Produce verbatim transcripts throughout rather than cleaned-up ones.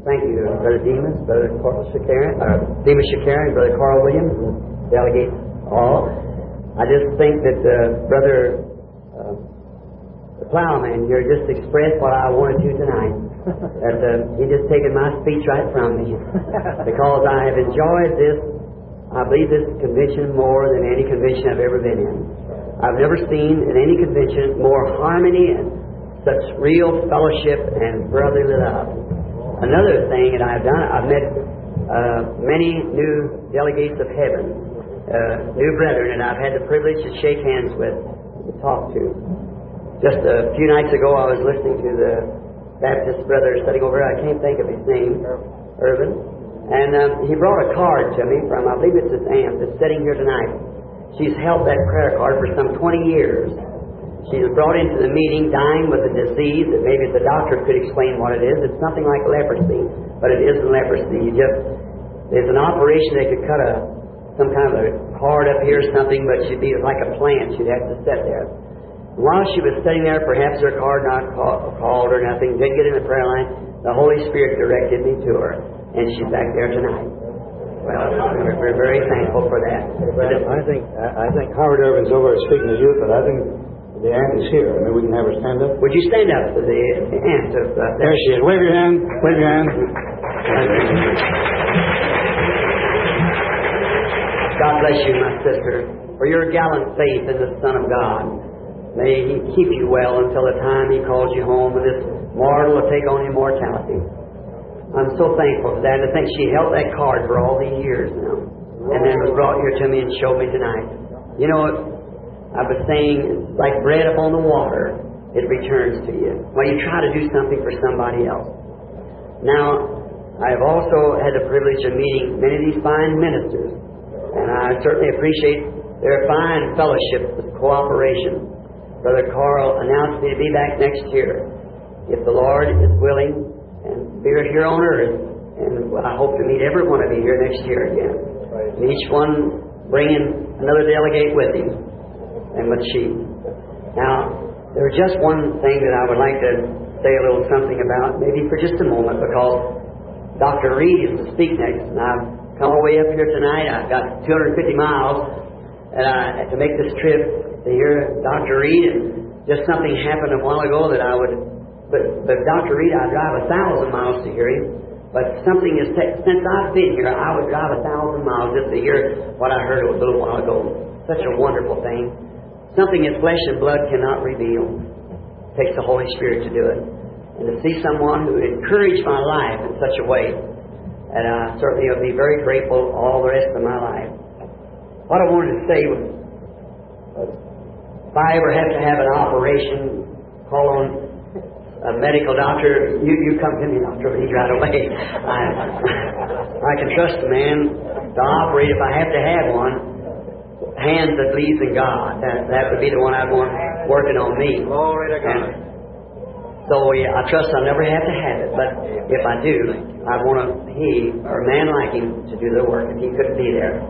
Thank you, Brother Demas, Brother Carl Shakarian, uh, Demas Shakarian, Brother Carl Williams, and delegates all. I just think that uh, Brother uh, the Plowman here just expressed what I wanted to tonight. That uh, he just taken my speech right from me, because I have enjoyed this. I believe this convention more than any convention I've ever been in. I've never seen in any convention more harmony and such real fellowship and brotherly love. Another thing that I've done, I've met uh, many new delegates of heaven, uh, new brethren, and I've had the privilege to shake hands with, to talk to. Just a few nights ago, I was listening to the Baptist brother sitting over there. I can't think of his name, Irvin. And um, he brought a card to me from, I believe it's his aunt that's sitting here tonight. She's held that prayer card for some twenty years. She was brought into the meeting dying with a disease that maybe the doctor could explain what it is. It's something like leprosy, but it isn't leprosy. You just, there's an operation they could cut a some kind of a card up here or something, but she'd be like a plant. She'd have to sit there. While she was sitting there, perhaps her card not call, called or nothing, didn't get in the prayer line, the Holy Spirit directed me to her. And she's back there tonight. Well, we're, we're very thankful for that. But I think I think Howard Irvin's over speaking to you, but I think the aunt is here. I mean, we can have her stand up. Would you stand up for the aunt of uh, there she is. Wave your hand. Wave your hand. God bless you, my sister, for your gallant faith in the Son of God. May He keep you well until the time He calls you home, and this mortal will take on immortality. I'm so thankful for that. And I think she held that card for all these years now. And then was brought here to me and showed me tonight. You know, I was saying, it's like bread upon the water. It returns to you. When you try to do something for somebody else. Now, I have also had the privilege of meeting many of these fine ministers. And I certainly appreciate their fine fellowship and cooperation. Brother Carl announced me to be back next year, if the Lord is willing. And we're here on earth, and I hope to meet every one of you here next year again. And each one bringing another delegate with him and with she. Now, there's just one thing that I would like to say a little something about, maybe for just a moment, because Doctor Reed is to speak next, and I've come all the way up here tonight. I've got two hundred fifty miles and I, to make this trip to hear Doctor Reed, and just something happened a while ago that I would. But, but Doctor Reed, I drive a thousand miles to hear him. But something is, t- since I've been here, I would drive a thousand miles just to hear what I heard a little while ago. Such a wonderful thing. Something that flesh and blood cannot reveal. It takes the Holy Spirit to do it. And to see someone who encouraged my life in such a way, and I certainly will be very grateful all the rest of my life. What I wanted to say was, if I ever have to have an operation, call on a medical doctor, you, you come to me, Doctor Reed, right away. I, I can trust the man to operate if I have to have one. Hands that believes in God. That, that would be the one I'd want working on me. Glory to God. And so yeah, I trust I'll never have to have it. But if I do, I want a, he or a man like him to do the work if he couldn't be there.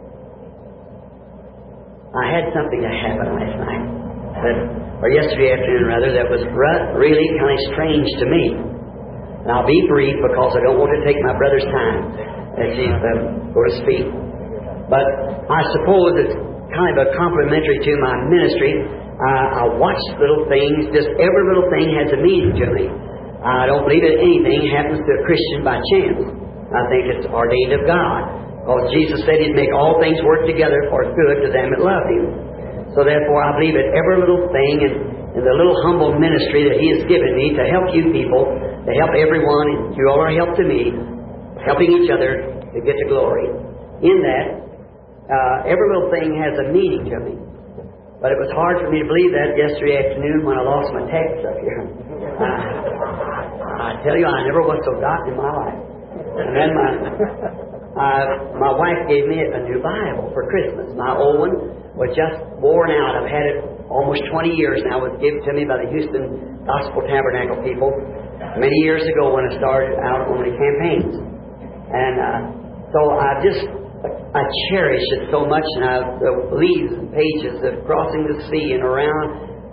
I had something that happened last night. That or yesterday afternoon rather, that was really kind of strange to me. And I'll be brief because I don't want to take my brother's time as he's um, going to speak. But I suppose it's kind of a complimentary to my ministry. Uh, I watch little things, just every little thing has a meaning to me. I don't believe that anything happens to a Christian by chance. I think it's ordained of God. Because Jesus said He'd make all things work together for good to them that love Him. So therefore, I believe that every little thing and, and the little humble ministry that He has given me to help you people, to help everyone, and you all are help to me, helping each other to get to glory. In that, uh, every little thing has a meaning to me. But it was hard for me to believe that yesterday afternoon when I lost my text up here. Uh, I tell you, I never was so docked in my life. And then my uh, my wife gave me a new Bible for Christmas. My old one was just worn out. I've had it almost twenty years now. It was given to me by the Houston Gospel Tabernacle people many years ago when I started out on the campaigns. And uh, so I just, I cherish it so much. And I, the leaves and pages of Crossing the Sea and around,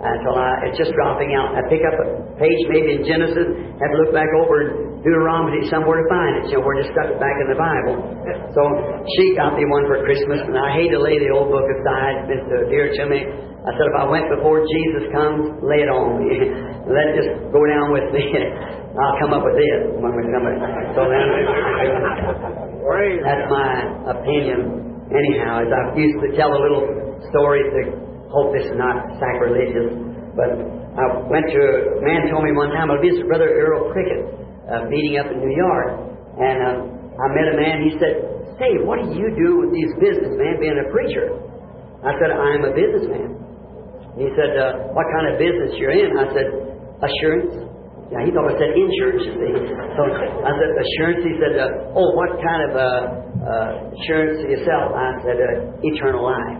until I, it's just dropping out. I pick up a page maybe in Genesis, have to look back over in Deuteronomy somewhere to find it. You know, we're just stuck back in the Bible. So she got me one for Christmas, and I hate to lay the old book aside. It's so dear to me. I said, if I went before Jesus comes, lay it on me. Let it just go down with me. I'll come up with it when we come in. So then, that's my opinion. Anyhow, as I used to tell a little story to hope this is not sacrilegious, but I went to, a man told me one time, I visited Brother Earl Cricket, uh, meeting up in New York, and uh, I met a man, he said, say, what do you do with these businessmen being a preacher? I said, I'm a businessman. He said, uh, what kind of business you're in? I said, assurance. Yeah, he thought I said insurance, you see. So I said, assurance. He said, uh, oh, what kind of uh, uh, insurance do you sell? I said, uh, eternal life.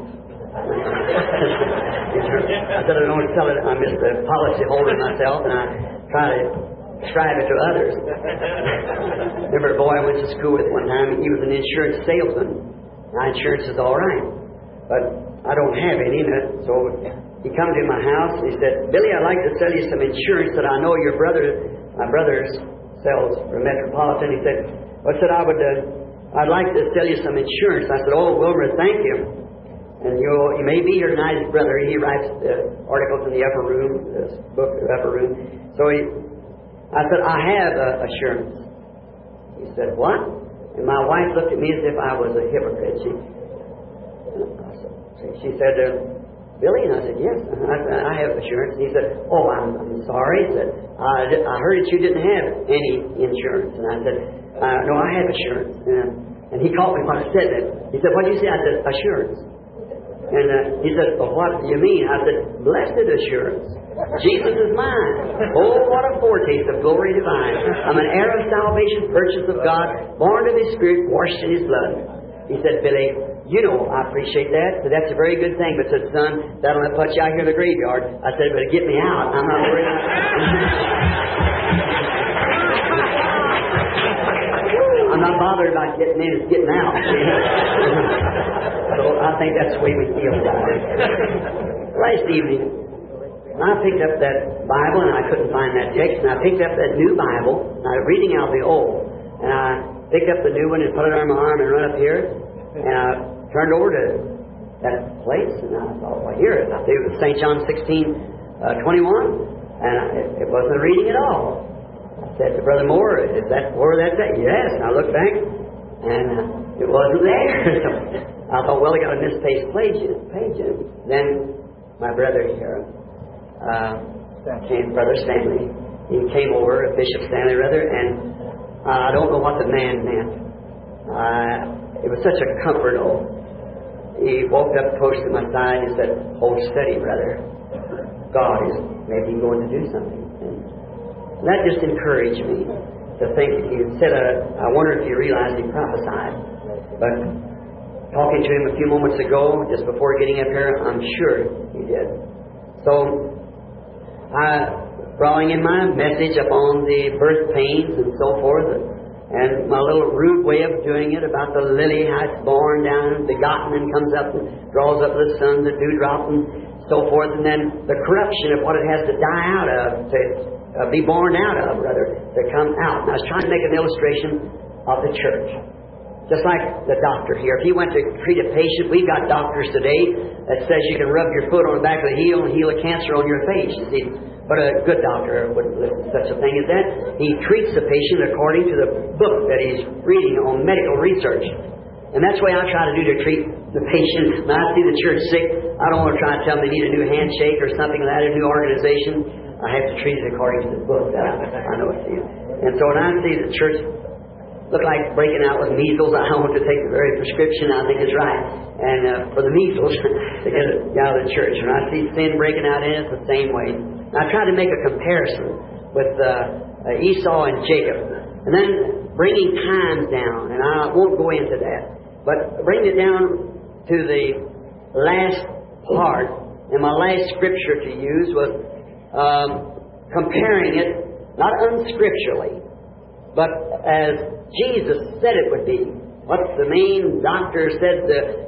I said, I don't sell it. I'm just a policy holder myself, and I try to describe it to others. Remember a boy I went to school with one time, he was an insurance salesman. My insurance is all right, but I don't have any. So he come to my house and he said, Billy, I'd like to sell you some insurance that I know your brother, my brother sells for Metropolitan. He said, well, I said, I would, uh, I'd like to sell you some insurance. I said, oh, Wilmer, thank you. And you you may be your nice brother. He writes uh, articles in the upper room, this book, the upper room. So he, I said, I have uh, assurance. He said, what? And my wife looked at me as if I was a hypocrite. She, she said, uh, Billy? And I said, yes, I, I have assurance. And he said, oh, I'm, I'm sorry. He said, I, I heard that you didn't have any insurance. And I said, uh, no, I have assurance. And, and he caught me when I said that. He said, what did you say? I said, assurance. And uh, he said, well, what do you mean? I said, blessed assurance. Jesus is mine. Oh, what a foretaste of glory divine. I'm an heir of salvation, purchased of God, born of His Spirit, washed in His blood. He said, Billy, you know, I appreciate that. So that's a very good thing. But said, son, that'll not put you out here in the graveyard. I said, but get me out. I'm not worried. I'm not bothered about getting in, it's getting out. So I think that's the way we feel about it. Last evening, I picked up that Bible, and I couldn't find that text, and I picked up that new Bible, and I was reading out the old, and I picked up the new one and put it on my arm and run up here, and I turned over to that place, and I thought, well, here it is. It was Saint John sixteen, twenty-one, and it, it wasn't reading at all. I said to Brother Moore, is that where that's at? Yes. And I looked back, and uh, it wasn't there. So I thought, well, I got a misplaced page in it. Then my brother here, uh, came, Brother Stanley, he came over, Bishop Stanley rather, and uh, I don't know what the man meant. Uh, it was such a comfort. Oh, he walked up close to my side and said, hold steady, brother. God is maybe going to do something. And that just encouraged me to think that he said, uh, I wonder if you realize he prophesied. But talking to him a few moments ago, just before getting up here, I'm sure he did. So, I brought in my message upon the birth pains and so forth, and my little rude way of doing it about the lily, how it's born down, begotten, and comes up and draws up the sun, the dewdrop, and so forth, and then the corruption of what it has to die out of, to uh, be born out of, rather, to come out. And I was trying to make an illustration of the church. Just like the doctor here. If he went to treat a patient, we've got doctors today that says you can rub your foot on the back of the heel and heal a cancer on your face. You see, but a good doctor wouldn't listen to such a thing as that. He treats the patient according to the book that he's reading on medical research. And that's what I try to do to treat the patient. When I see the church sick, I don't want to try to tell them they need a new handshake or something like that, a new organization. I have to treat it according to the book that I, I know it's in. And so when I see the church look like breaking out with measles, I want to take the very prescription I think is right. And uh, for the measles, to get it out of the church. When I see sin breaking out in it, it's the same way. And I try to make a comparison with uh, uh, Esau and Jacob. And then bringing times down, and I won't go into that, but bring it down to the last part. And my last scripture to use was um, comparing it, not unscripturally, but as Jesus said it would be. What the main doctor said the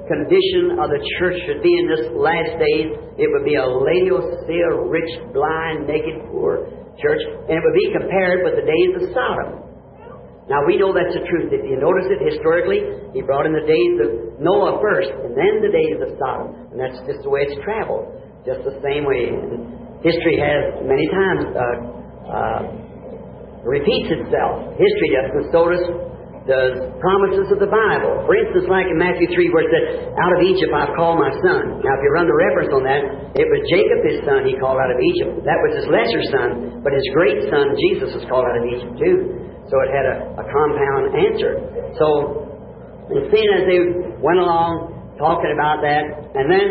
condition of the church should be in this last days, it would be a Laodicea, rich, blind, naked, poor church, and it would be compared with the days of Sodom. Now, we know that's the truth. If you notice it historically, He brought in the days of Noah first, and then the days of Sodom. And that's just the way it's traveled. Just the same way. And history has many times uh, uh, repeats itself. History does, and so does the promises of the Bible. For instance, like in Matthew three, where it said, out of Egypt I've called my son. Now, if you run the reference on that, it was Jacob, his son, He called out of Egypt. That was his lesser son, but his great son, Jesus, was called out of Egypt too. So it had a, a compound answer. So, and seeing as they went along talking about that, and then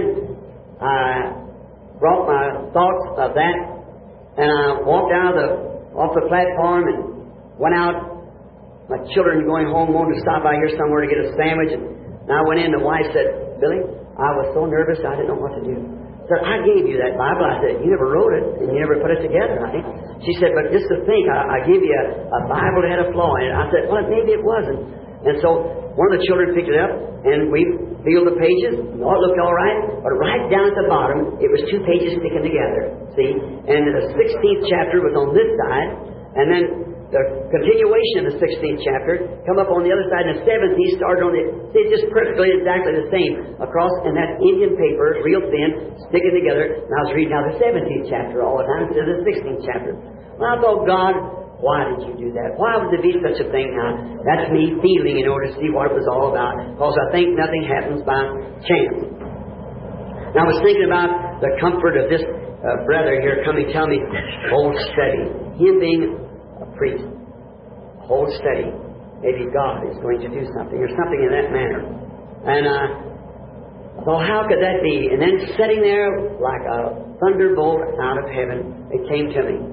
I brought my thoughts of that, and I walked out of the, off the platform and went out. My children going home, wanted to stop by here somewhere to get a sandwich. And I went in, the wife said, Billy, I was so nervous I didn't know what to do. I said, I gave you that Bible. I said, you never wrote it, and you never put it together, honey. She said, but just to think, I, I gave you a, a Bible that had a flaw in it. I said, well, maybe it wasn't. And so one of the children picked it up, and we peeled the pages. And it looked all right, but right down at the bottom, it was two pages sticking together. See? And the sixteenth chapter was on this side, and then the continuation of the sixteenth chapter come up on the other side, and the seventeenth started on it. It's just perfectly exactly the same across, and that Indian paper, real thin, sticking together. And I was reading now the seventeenth chapter all the time instead of the sixteenth chapter. Well, I thought, God, why did you do that? Why would there be such a thing? Now, that's me feeling in order to see what it was all about, because I think nothing happens by chance. Now, I was thinking about the comfort of this uh, brother here coming, tell me, hold steady. Him being a priest. Hold steady. Maybe God is going to do something or something in that manner. And uh, well, how could that be? And then sitting there like a thunderbolt out of heaven, it came to me.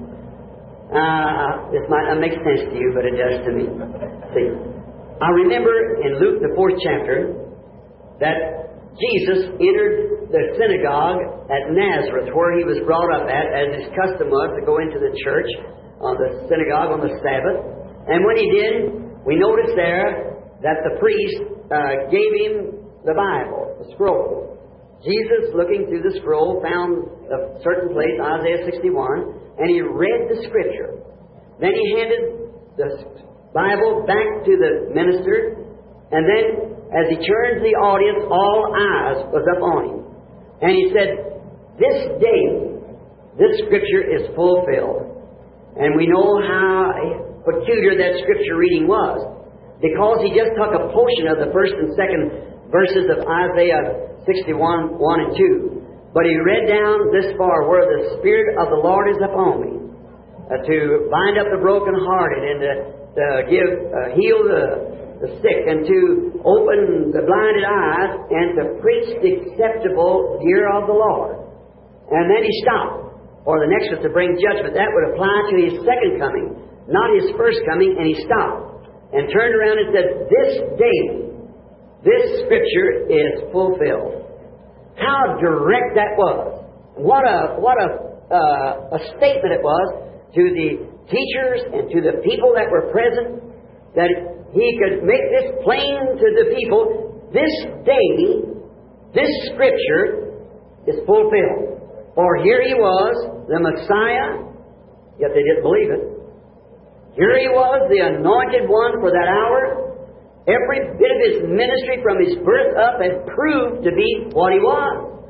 Uh, this might not make sense to you, but it does to me. See, I remember in Luke the fourth chapter that Jesus entered the synagogue at Nazareth, where He was brought up at, as His custom was to go into the church on the synagogue on the Sabbath. And when He did, we notice there that the priest uh, gave Him the Bible, the scroll. Jesus, looking through the scroll, found a certain place, Isaiah sixty-one, and He read the Scripture. Then He handed the Bible back to the minister, and then as He turned to the audience, all eyes was up on Him. And He said, this day, this Scripture is fulfilled. And we know how peculiar that Scripture reading was, because He just took a portion of the first and second verses of Isaiah sixty-one, one and two. But He read down this far, where the Spirit of the Lord is upon me, uh, to bind up the brokenhearted, and to, to give, uh, heal the, the sick, and to open the blinded eyes, and to preach the acceptable year of the Lord. And then He stopped. Or the next was to bring judgment. That would apply to His second coming, not His first coming. And He stopped and turned around and said, this day, this Scripture is fulfilled. How direct that was. What a, what a, uh, a statement it was to the teachers and to the people that were present, that He could make this plain to the people. This day, this Scripture is fulfilled. For here He was, the Messiah, yet they didn't believe it. Here He was, the anointed one for that hour. Every bit of His ministry from His birth up had proved to be what He was.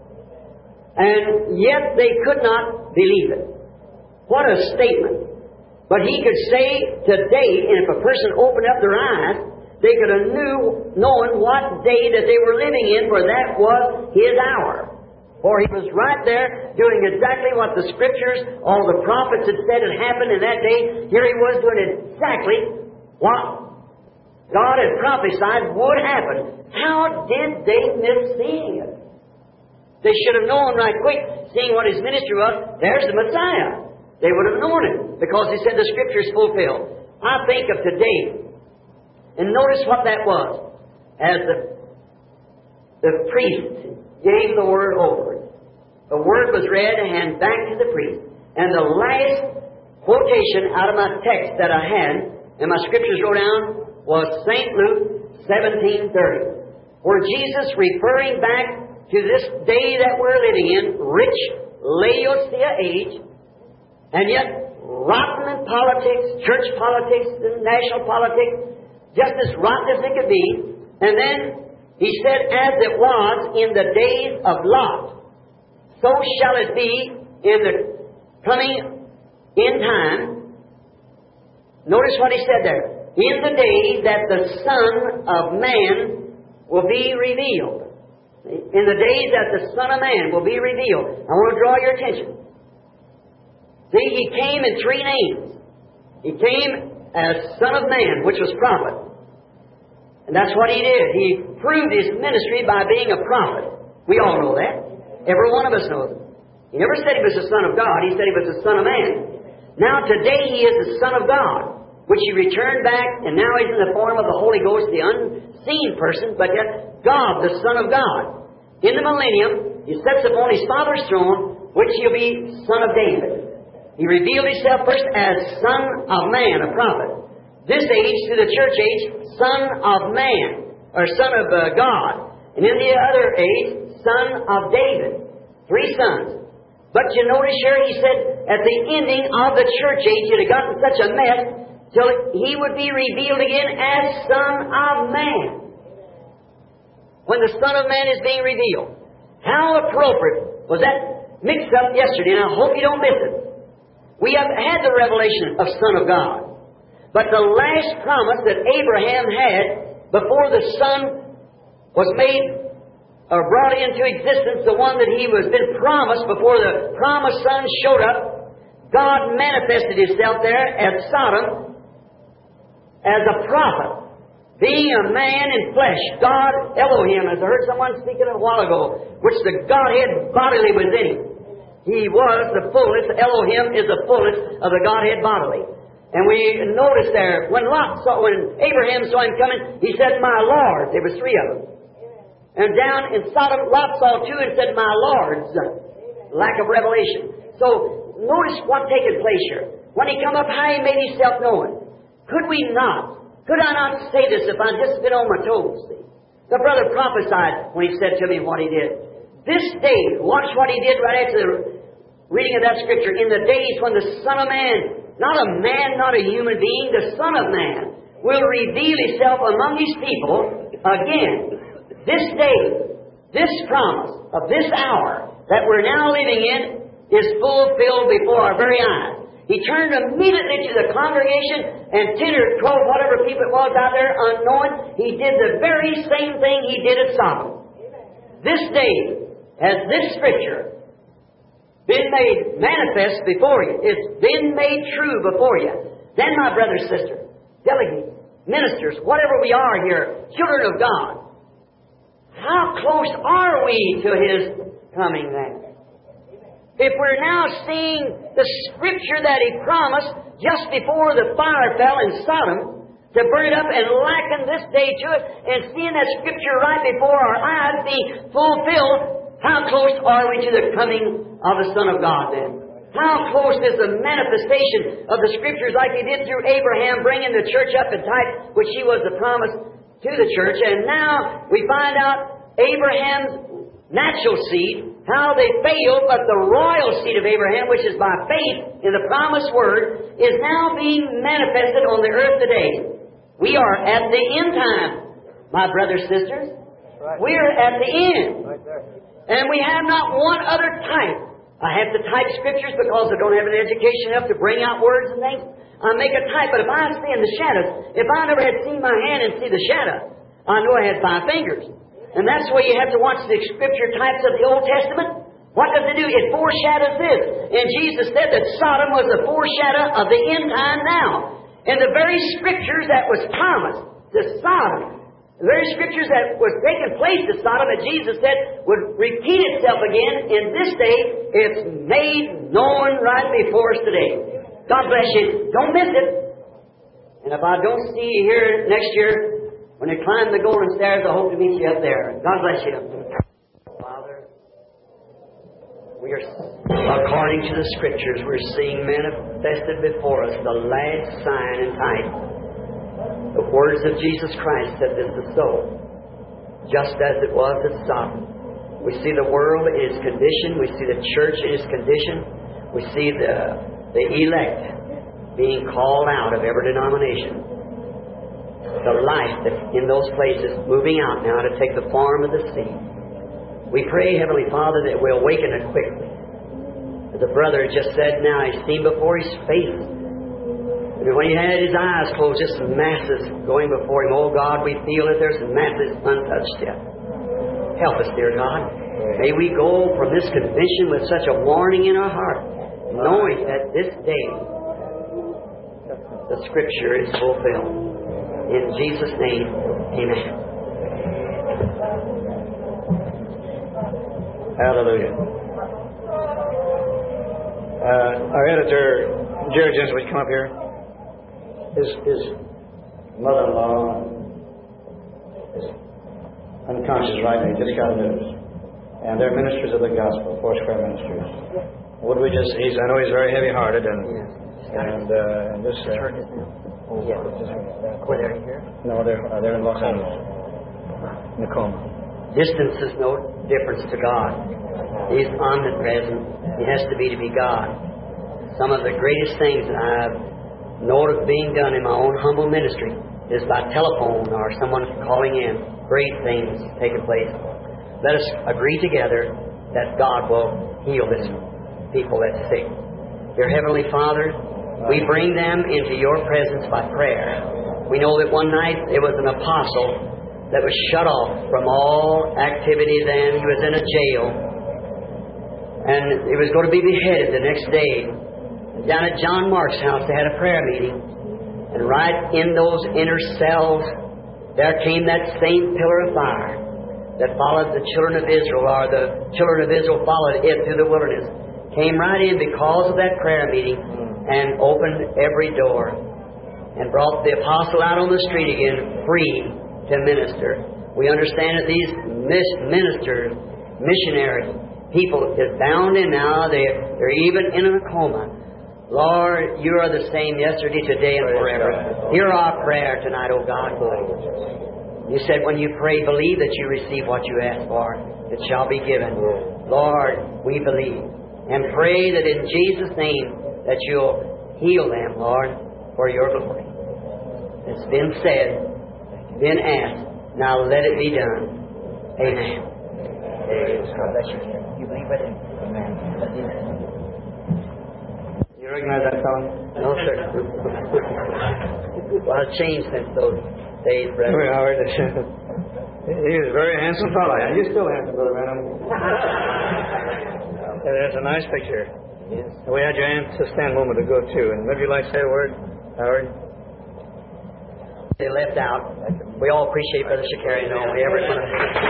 And yet they could not believe it. What a statement. But He could say today, and if a person opened up their eyes, they could have knew, known what day that they were living in, for that was His hour. For He was right there doing exactly what the Scriptures, all the prophets had said had happened in that day. Here He was doing exactly what God had prophesied would happen. How did they miss seeing it? They should have known right quick, seeing what His ministry was, there's the Messiah. They would have known it, because He said the Scripture is fulfilled. I think of today, and notice what that was. As the, the priest gave the word over, the word was read and handed back to the priest. And the last quotation out of my text that I had, and my scriptures wrote down, was Saint Luke seventeen thirty. where Jesus, referring back to this day that we're living in, rich Laodicea age, and yet rotten in politics, church politics, and national politics, just as rotten as it could be. And then he said, as it was in the days of Lot, so shall it be in the coming in time. Notice what he said there. In the day that the Son of Man will be revealed. In the days that the Son of Man will be revealed. I want to draw your attention. See, He came in three names. He came as Son of Man, which was prophet. And that's what He did. He proved His ministry by being a prophet. We all know that. Every one of us knows it. He never said He was the Son of God. He said He was the Son of Man. Now today He is the Son of God, which He returned back, and now He's in the form of the Holy Ghost, the unseen person, but yet God, the Son of God. In the millennium, He sits upon His Father's throne, which He'll be Son of David. He revealed Himself first as Son of Man, a prophet. This age, to the church age, Son of Man, or Son of uh, God. And in the other age, Son of David. Three sons. But you notice here, He said, at the ending of the church age, it had gotten such a mess, till He would be revealed again as Son of Man. When the Son of Man is being revealed. How appropriate was that mixed up yesterday, and I hope you don't miss it. We have had the revelation of Son of God. But the last promise that Abraham had before the Son was made or brought into existence, the one that he was been promised before the promised Son showed up, God manifested Himself there at Sodom as a prophet, being a man in flesh. God, Elohim, as I heard someone speaking a while ago, which the Godhead bodily was in Him. He was the fullness. Elohim is the fullness of the Godhead bodily. And we notice there, when Lot saw, when Abraham saw Him coming, he said, "My Lord." There was three of them. And down in Sodom, Lot saw two and said, "My Lords." Lack of revelation. So notice what taken place here. When He come up high, He made Himself known. Could we not? Could I not say this if I'd just been on my toes? See? The brother prophesied when he said to me what he did. This day, watch what he did right after the reading of that scripture. In the days when the Son of Man, not a man, not a human being, the Son of Man will reveal Himself among His people again. This day, this promise of this hour that we're now living in is fulfilled before our very eyes. He turned immediately to the congregation and ten or twelve, whatever people it was out there, unknowing. He did the very same thing He did at Sodom. This day has this scripture been made manifest before you. It's been made true before you. Then, my brother, sister, delegates, ministers, whatever we are here, children of God, how close are we to His coming then? If we're now seeing the scripture that He promised just before the fire fell in Sodom, to burn it up and liken this day to it, and seeing that scripture right before our eyes being fulfilled, how close are we to the coming of the Son of God then? How close is the manifestation of the scriptures like He did through Abraham, bringing the church up in type, which He was the promise to the church. And now we find out Abraham's natural seed, how they failed, but the royal seed of Abraham, which is by faith in the promised Word, is now being manifested on the earth today. We are at the end time, my brothers, sisters. Right. We are at the end. Right there. And we have not one other type. I have to type scriptures because I don't have an education enough to bring out words and things. I make a type, but if I see in the shadows, if I never had seen my hand and see the shadow, I know I had five fingers. And that's why you have to watch the scripture types of the Old Testament. What does it do? It foreshadows this. And Jesus said that Sodom was a foreshadow of the end time now. And the very scriptures that was promised to Sodom, the very scriptures that was taking place to Sodom that Jesus said would repeat itself again in this day, it's made known right before us today. God bless you. Don't miss it. And if I don't see you here next year, when you climb the golden stairs, I hope to meet you up there. God bless you. Father, we are, according to the Scriptures, we're seeing manifested before us the last sign and type. The words of Jesus Christ said this is so. just as it was at Sodom. We see the world in its condition. We see the church in its condition. We see the, the elect being called out of every denomination. The life that's in those places moving out now to take the form of the sea. We pray, Heavenly Father, that we'll awaken it quickly. As the brother just said now, he's seen before his face. And when he had his eyes closed, just masses going before him. Oh God, we feel that there's masses untouched yet. Help us, dear God. May we go from this convention with such a warning in our heart, knowing that this day the Scripture is fulfilled. In Jesus' name, amen. Hallelujah. Uh, our editor, Jerry Jensen, would you come up here? His, his mother-in-law is unconscious right now. He just got news. And they're ministers of the gospel, Foursquare Ministries. Would we just, he's, I know he's very heavy-hearted and, and, uh, and just, uh, Oh, yeah. Were they here? no, they're, uh, they're in Los Angeles. Nicoma. Distance is no difference to God. He's omnipresent. He has to be to be God. Some of the greatest things that I've known of being done in my own humble ministry is by telephone or someone calling in. Great things taking place. Let us agree together that God will heal this people that's sick. Dear Heavenly Father, we bring them into your presence by prayer. We know that one night there was an apostle that was shut off from all activity then. He was in a jail. And he was going to be beheaded the next day. Down at John Mark's house, they had a prayer meeting. And right in those inner cells, there came that same pillar of fire that followed the children of Israel, or the children of Israel followed it through the wilderness. Came right in because of that prayer meeting and opened every door and brought the apostle out on the street again, free to minister. We understand that these ministers, missionaries, people is bound in now. They're, they're even in a coma. Lord, you are the same yesterday, today, and forever. Hear our prayer tonight, O God. You said when you pray, believe that you receive what you ask for. It shall be given. Lord, we believe. And pray that in Jesus' name that you'll heal them, Lord, for your glory. It's been said, been asked. Now let it be done. Amen. God bless you. You believe it? Amen. You recognize that fellow? No, sir. Well, I've changed since those days, brother. Very hard. He was a very handsome fellow. You're still handsome, Brother Branham. There's a nice picture. Yes. We had your aunt to stand a moment ago, too. And would you like to say a word, Howard? They left out. We all appreciate Brother Shakarian. No, we ever